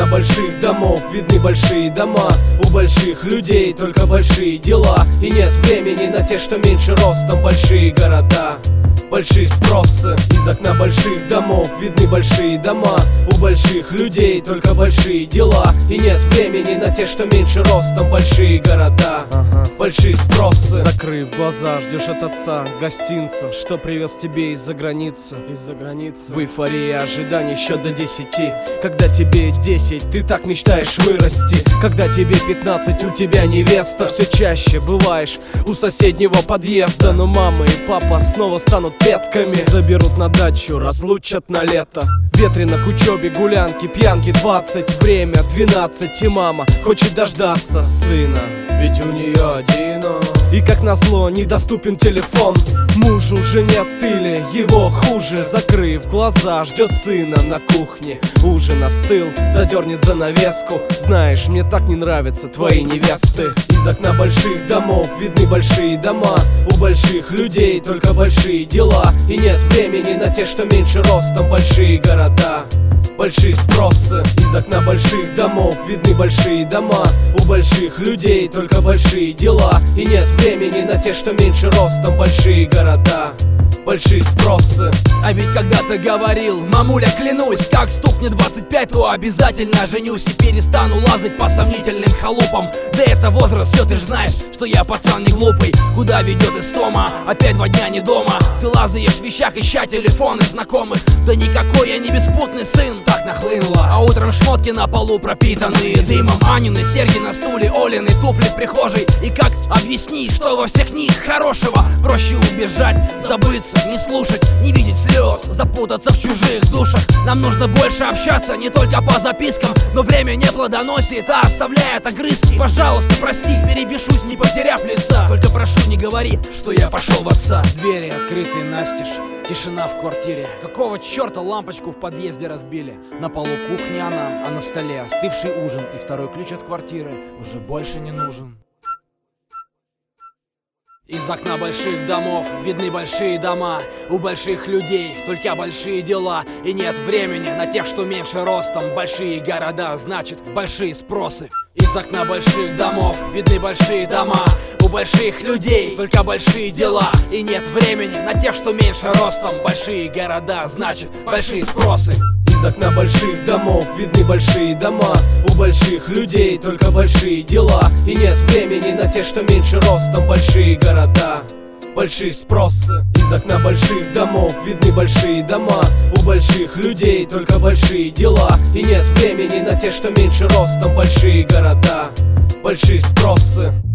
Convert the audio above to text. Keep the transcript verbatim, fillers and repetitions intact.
окна больших домов видны большие дома. У больших людей только большие дела, и нет времени на те, что меньше ростом. Большие города, большие спросы. Из окна больших домов видны большие дома. У больших людей только большие дела, и нет времени на те, что меньше ростом. Большие города, ага. Большие спросы. Закрыв глаза, ждешь от отца гостинца, что привез тебе из-за границы. Из-за границы. В эйфории ожиданий счет до десяти. Когда тебе десять, ты так мечтаешь вырасти. Когда тебе пятнадцать, у тебя невеста. Все чаще бываешь у соседнего подъезда. Но мама и папа снова станут петками. Заберут на дачу, разлучат на лето. Ветрено к учебе, гулянки, пьянки. Двадцать, время двенадцать, и мама хочет дождаться сына, ведь у нее один он. И как назло недоступен телефон. Мужу, жене или его хуже. Закрыв глаза, ждет сына на кухне. Ужин остыл, задернет занавеску. Знаешь, мне так не нравятся твои невесты. Из окна больших домов видны большие дома. У больших людей только большие дела, и нет времени на те, что меньше ростом. Большие города, большие спросы. Из окна больших домов видны большие дома. У больших людей только большие дела, и нет времени на те, что меньше ростом. Большие города, большие спросы. А ведь когда-то говорил: мамуля, клянусь, как стукнет двадцать пять, то обязательно женюсь и перестану лазать по сомнительным халупам. Да это возраст, все ты ж знаешь, что я пацан не глупый. Куда ведет истома? Опять два дня не дома. Ты лазаешь в вещах, ища телефоны знакомых. Да никакой я не беспутный сын. Так нахлынуло. А утром шмотки на полу пропитанные дымом. Анины серьги на стуле, Олины туфли в прихожей. И как объяснить, что во всех них хорошего? Проще убежать, забыться, не слушать, не видеть слез, запутаться в чужих душах. Нам нужно больше общаться, не только по запискам. Но время не плодоносит, а оставляет огрызки. Пожалуйста, прости, перебешусь, не потеряв лица. Только прошу, не говори, что я пошел в отца. Двери открытые настежь, тишина в квартире. Какого черта лампочку в подъезде разбили? На полу кухни она, а на столе остывший ужин. И второй ключ от квартиры уже больше не нужен. Из окна больших домов видны большие дома. У больших людей только большие дела, и нет времени на тех, что меньше ростом. Большие города, значит, большие спросы. Из окна больших домов видны большие дома. У больших людей только большие дела, и нет времени на тех, что меньше ростом. Большие города, значит, большие спросы. Из окна больших домов видны большие дома. У больших людей только большие дела, и нет времени на те, что меньше ростом. Большие города, большие спросы. Из окна больших домов видны большие дома. У больших людей только большие дела, и нет времени на те, что меньше ростом. Большие города, большие спросы.